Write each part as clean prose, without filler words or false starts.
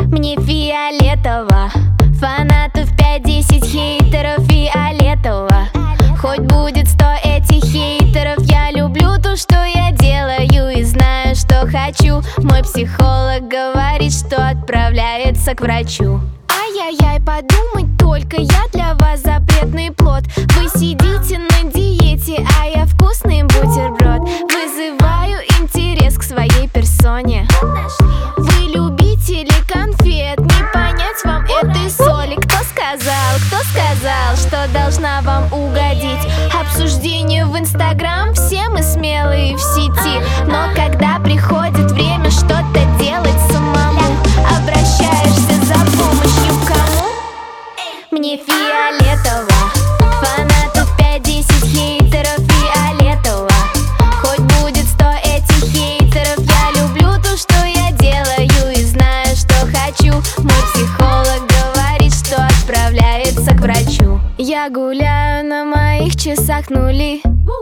Мне фиолетово, фанатов 5-10, хейтеров фиолетово. Хоть будет 100 этих хейтеров, я люблю то, что я делаю, и знаю, что хочу. Мой психолог говорит, что отправляется к врачу. Ай-яй-яй, подумать только, я для вас запретный плод. Вы сидите на диете, а я вкусный бутерброд. Вызываю интерес к своей персоне. Вы любители конфет, не понять вам этой соли. Кто сказал, что должна вам угодить? Обсуждение в Инстаграм, все мы смелые в сети. Но когда приходит время что-то делать самому, обращаешься за помощью к кому? Мне фиолетово, фанатов 5-10, хейтеров фиолетово. Хоть будет 100 этих хейтеров, я люблю то, что я делаю, и знаю, что хочу. Мой психолог говорит, что отправляется к врачу. Я гуляю, на моих часах нули,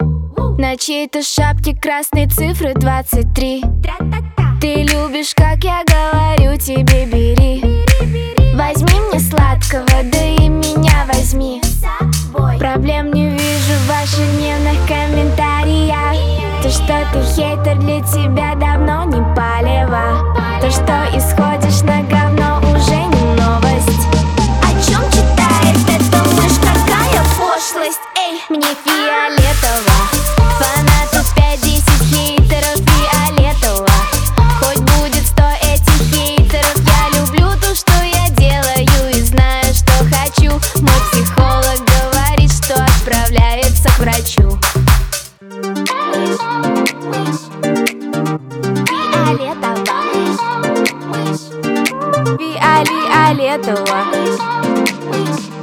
на чьей-то шапке красные цифры 23. Ты любишь, как я говорю тебе, бери. Возьми мне сладкого, да и меня возьми. Проблем не вижу в ваших дневных комментариях. То, что ты хейтер, для тебя давно не палево. То, что исходишь на говно, уже не новость. О чем читаешь, ты думаешь, какая пошлость? Эй, мне фиолетово, фанатов 5-10, хейтеров фиолетово. Хоть будет 100 этих хейтеров, я люблю то, что я делаю, и знаю, что хочу. Мой психолог говорит, что отправляется к врачу. Фиолетово.